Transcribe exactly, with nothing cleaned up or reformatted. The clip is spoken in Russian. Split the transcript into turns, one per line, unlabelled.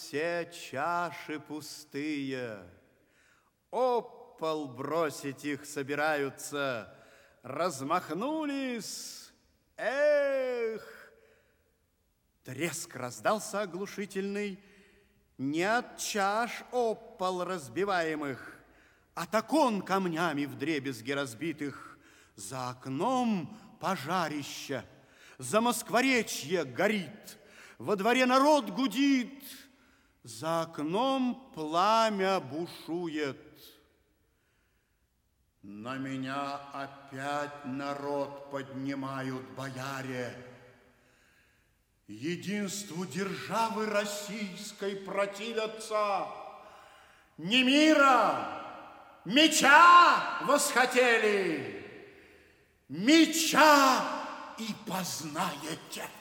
все чаши пустые. Об пол бросить их собираются, размахнулись. Эх! Треск раздался оглушительный, не от чаш об пол разбиваемых, от окон камнями вдребезги разбитых. За окном пожарище, за Москворечье горит, во дворе народ гудит, за окном пламя бушует. На меня опять народ поднимают бояре. Единству державы российской противятся. Не мира, меча восхотели. Меча и познаете.